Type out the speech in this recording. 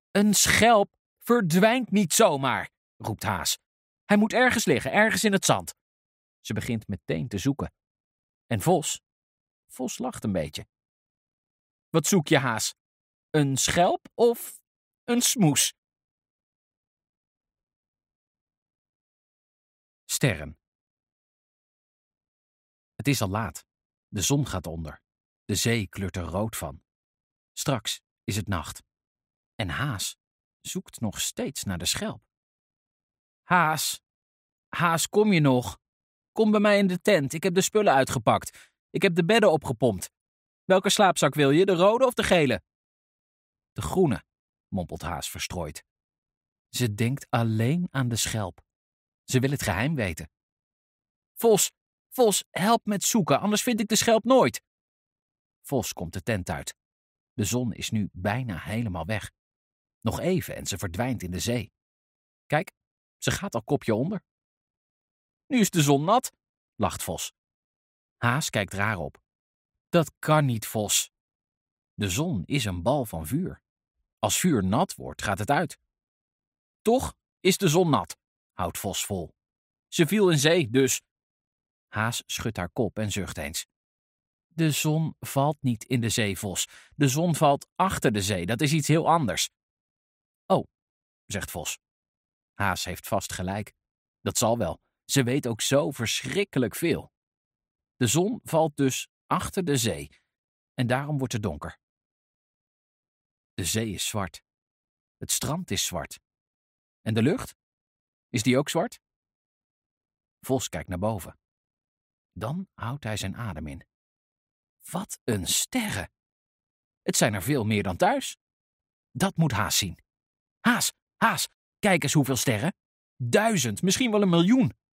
Een schelp verdwijnt niet zomaar, roept Haas. Hij moet ergens liggen, ergens in het zand. Ze begint meteen te zoeken. En Vos lacht een beetje. Wat zoek je, Haas? Een schelp of een smoes? Sterren. Het is al laat. De zon gaat onder. De zee kleurt er rood van. Straks is het nacht. En Haas zoekt nog steeds naar de schelp. Haas, kom je nog? Kom bij mij in de tent, ik heb de spullen uitgepakt. Ik heb de bedden opgepompt. Welke slaapzak wil je, de rode of de gele? De groene, mompelt Haas verstrooid. Ze denkt alleen aan de schelp. Ze wil het geheim weten. Vos, help met zoeken, anders vind ik de schelp nooit. Vos komt de tent uit. De zon is nu bijna helemaal weg. Nog even en ze verdwijnt in de zee. Kijk, ze gaat al kopje onder. Nu is de zon nat, lacht Vos. Haas kijkt raar op. Dat kan niet, Vos. De zon is een bal van vuur. Als vuur nat wordt, gaat het uit. Toch is de zon nat, houdt Vos vol. Ze viel in zee, dus. Haas schudt haar kop en zucht eens. De zon valt niet in de zee, Vos. De zon valt achter de zee, dat is iets heel anders. Oh, zegt Vos. Haas heeft vast gelijk. Dat zal wel. Ze weet ook zo verschrikkelijk veel. De zon valt dus achter de zee. En daarom wordt het donker. De zee is zwart. Het strand is zwart. En de lucht? Is die ook zwart? Vos kijkt naar boven. Dan houdt hij zijn adem in. Wat een sterren! Het zijn er veel meer dan thuis. Dat moet Haas zien. Haas, kijk eens hoeveel sterren. 1000, misschien wel 1 miljoen.